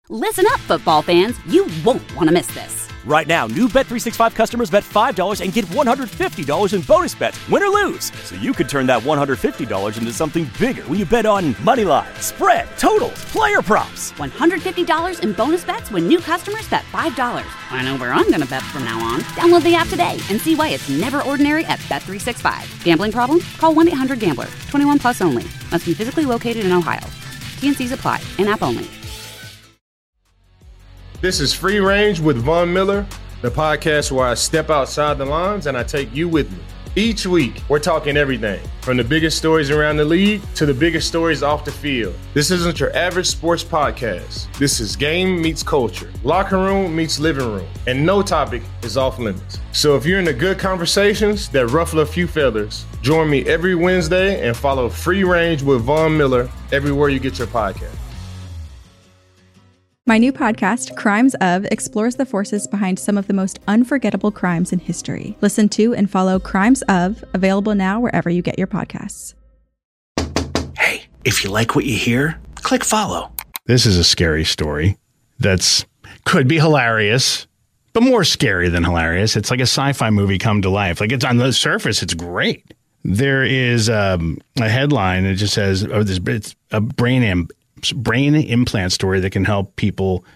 Listen up, football fans. You won't want to miss this. Right now, new Bet365 customers bet $5 and get $150 in bonus bets, win or lose. So you could turn that $150 into something bigger when you bet on moneyline, spread, totals, player props. $150 in bonus bets when new customers bet $5. I know where I'm going to bet from now on. Download the app today and see why it's never ordinary at Bet365. Gambling problem? Call 1-800-GAMBLER. 21 plus only. Must be physically located in Ohio. T&Cs apply. In-app only. This is Free Range with Von Miller, the podcast where I step outside the lines and I take you with me. Each week, we're talking everything from the biggest stories around the league to the biggest stories off the field. This isn't your average sports podcast. This is game meets culture, locker room meets living room, and no topic is off limits. So if you're into good conversations that ruffle a few feathers, join me every Wednesday and follow Free Range with Von Miller everywhere you get your podcast. My new podcast, Crimes Of, explores the forces behind some of the most unforgettable crimes in history. Listen to and follow Crimes Of, available now wherever you get your podcasts. Hey, if you like what you hear, click follow. This is a scary story that's could be hilarious, but more scary than hilarious. It's like a sci-fi movie come to life. Like, it's on the surface, it's great. There is a headline that just says, it's a brain implant story that can help people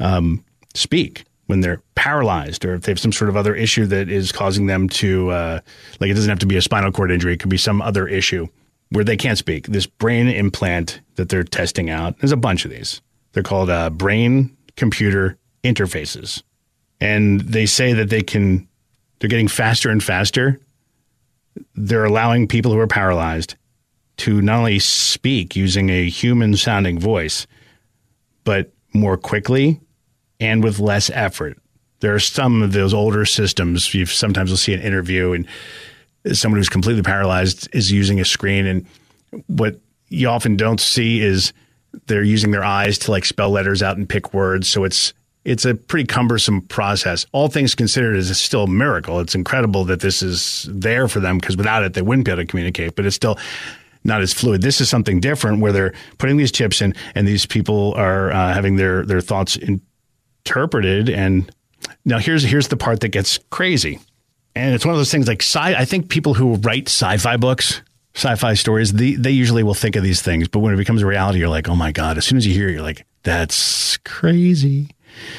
speak when they're paralyzed or if they have some sort of other issue that is causing them to, like, it doesn't have to be a spinal cord injury. It could be some other issue where they can't speak. This brain implant that they're testing out, there's a bunch of these. They're called brain-computer interfaces. And they say that they're getting faster and faster. They're allowing people who are paralyzed to not only speak using a human-sounding voice, but more quickly and with less effort. There are some of those older systems. Sometimes you'll see an interview and someone who's completely paralyzed is using a screen, and what you often don't see is they're using their eyes to, like, spell letters out and pick words. So it's a pretty cumbersome process. All things considered, is still a miracle. It's incredible that this is there for them, because without it, they wouldn't be able to communicate. But it's still not as fluid. This is something different where they're putting these chips in and these people are having their thoughts interpreted. And now here's the part that gets crazy. And it's one of those things like I think people who write sci-fi books, sci-fi stories, they usually will think of these things. But when it becomes a reality, you're like, oh my God, as soon as you hear it, you're like, that's crazy.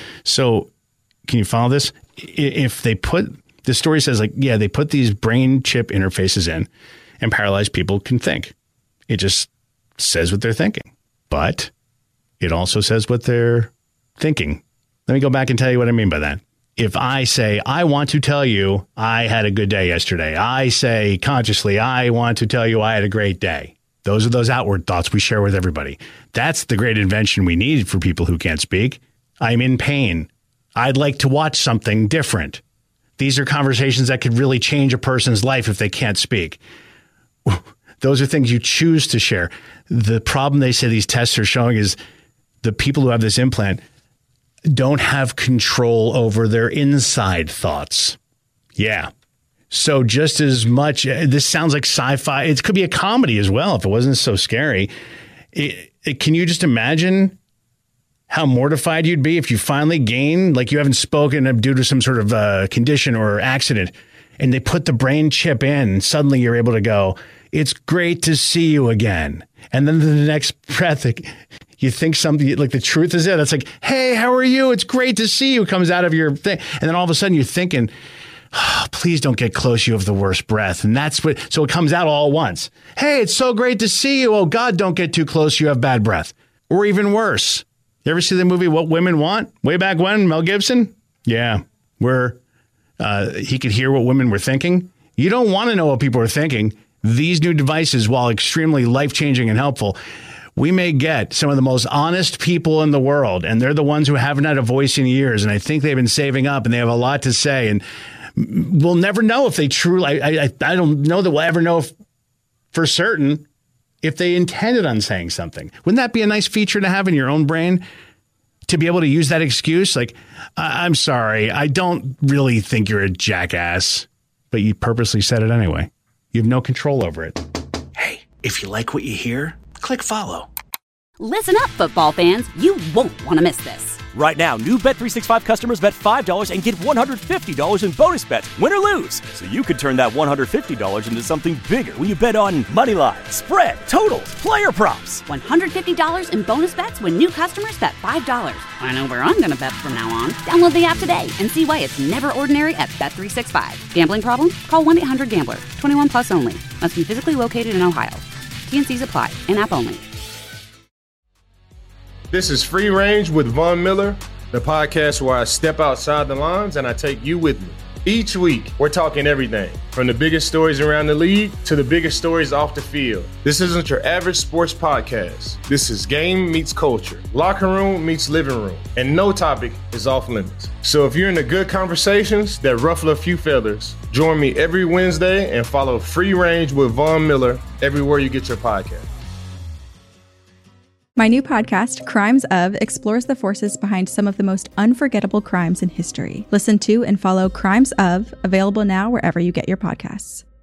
So can you follow this? If they put, the story says, like, yeah, they put these brain chip interfaces in and paralyzed people can think. It just says what they're thinking, but it also says what they're thinking. Let me go back and tell you what I mean by that. If I say, I want to tell you I had a good day yesterday, I say consciously, I want to tell you I had a great day. Those are those outward thoughts we share with everybody. That's the great invention we need for people who can't speak. I'm in pain. I'd like to watch something different. These are conversations that could really change a person's life if they can't speak. Those are things you choose to share. The problem they say these tests are showing is the people who have this implant don't have control over their inside thoughts. Yeah. So just as much, this sounds like sci-fi. It could be a comedy as well if it wasn't so scary. Can you just imagine how mortified you'd be if you finally gain, like you haven't spoken due to some sort of condition or accident, and they put the brain chip in and suddenly you're able to go, it's great to see you again. And then the next breath, you think something like the truth is it. It's like, hey, how are you? It's great to see you comes out of your thing. And then all of a sudden you're thinking, oh, please don't get close. You have the worst breath. And that's what, so it comes out all at once. Hey, it's so great to see you. Oh God, don't get too close. You have bad breath. Or even worse. You ever see the movie What Women Want? Way back when, Mel Gibson? Yeah. Where he could hear what women were thinking. You don't want to know what people are thinking. These new devices, while extremely life-changing and helpful, we may get some of the most honest people in the world, and they're the ones who haven't had a voice in years, and I think they've been saving up, and they have a lot to say, and we'll never know if they truly, I don't know that we'll ever know for certain if they intended on saying something. Wouldn't that be a nice feature to have in your own brain? To be able to use that excuse, like, I'm sorry, I don't really think you're a jackass, but you purposely said it anyway. You have no control over it. Hey, if you like what you hear, click follow. Listen up, football fans. You won't want to miss this. Right now, new Bet365 customers bet $5 and get $150 in bonus bets, win or lose. So you could turn that $150 into something bigger when you bet on moneyline, spread, totals, player props. $150 in bonus bets when new customers bet $5. I know where I'm going to bet from now on. Download the app today and see why it's never ordinary at Bet365. Gambling problem? Call 1-800-GAMBLER. 21 plus only. Must be physically located in Ohio. T&Cs apply. In-app only. This is Free Range with Von Miller, the podcast where I step outside the lines and I take you with me. Each week, we're talking everything from the biggest stories around the league to the biggest stories off the field. This isn't your average sports podcast. This is game meets culture, locker room meets living room, and no topic is off limits. So if you're into good conversations that ruffle a few feathers, join me every Wednesday and follow Free Range with Von Miller everywhere you get your podcast. My new podcast, Crimes Of, explores the forces behind some of the most unforgettable crimes in history. Listen to and follow Crimes Of, available now wherever you get your podcasts.